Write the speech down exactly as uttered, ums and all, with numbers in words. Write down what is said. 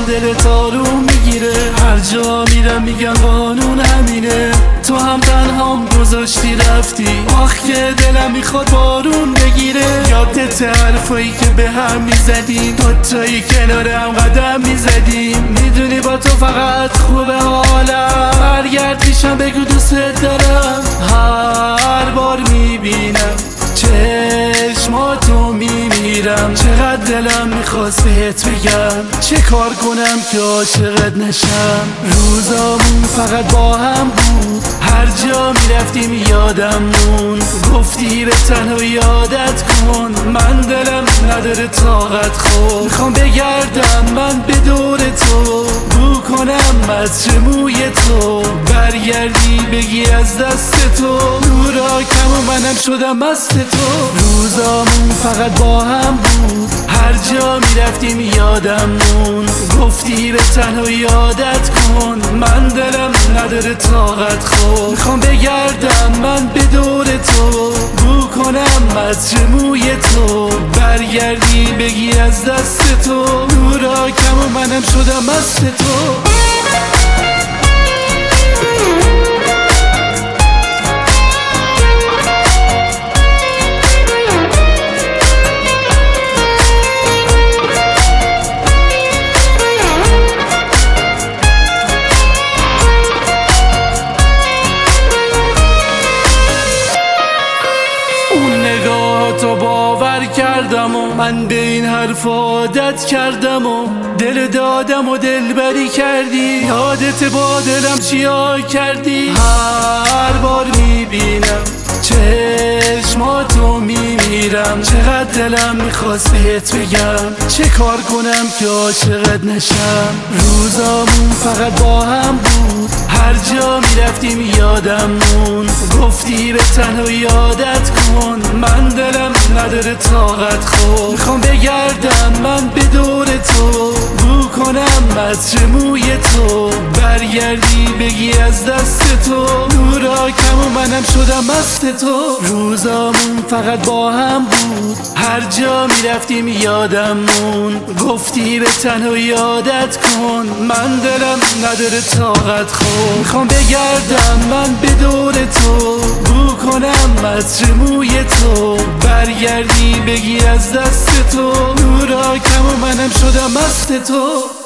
دل تارو میگیره. هر جا میرم میگن قانون همینه، تو هم تنهام گذاشتی رفتی. آخ که دلم میخواد بارون بگیره. یادت حرفایی که به هم میزدیم، دوتایی کنار هم قدم میزدیم. میدونی با تو فقط خوبه حالم، برگرد پیشم بگو دوست دارم. هر بار میبینم چشماتو میمیرم، چقدر دلم میخواست بهت بگم چه کار کنم که عاشقت نشم. روزامون فقط با هم بود، هر جا میرفتیم یادم مون. گفتی به تنها یادت کن، من دلم نداره طاقت خود. میخوام بگردم من به دور تو، بو کنم از چه موی تو. برگردی بگی از دست تو، نورا کم و منم شدم مست تو. روزامون فقط با هم بود، هر جا میرفتیم یادم مون. گفتی به تنها یادت کن، من دلم نداره طاقت خود. میخوام بگردم من به دور تو، بو کنم از چه موی تو. برگردی بگی از دست تو، نورا کم و منم شدم مست تو. تو باور کردم و من به این حرف عادت کردم و دل دادم و دل بری کردی. یادت با دلم چیا کردی. هر بار میبینم چشماتو میمیرم، چقدر دلم میخواست بهت بگم چه کار کنم که عاشقت نشم. روزامون فقط با هم بود، هر جا میرفتیم یادم مون. گفتی به تنها یادت کن، من دلم نداره طاقت خود. میخوام بگردم من به دور تو، بو کنم از چه موی تو. برگردی بگی از دست تو، نورا کم و منم شدم مست تو. روزامون فقط با هم بود، هر جا میرفتیم یادم مون. گفتی به تنها یادت کن، من دلم نداره طاقت خود. میخوام بگردم من به دور تو، بو کنم از چه موی تو. برگردی بگی از دست تو، نورا کم و منم شدم مست تو.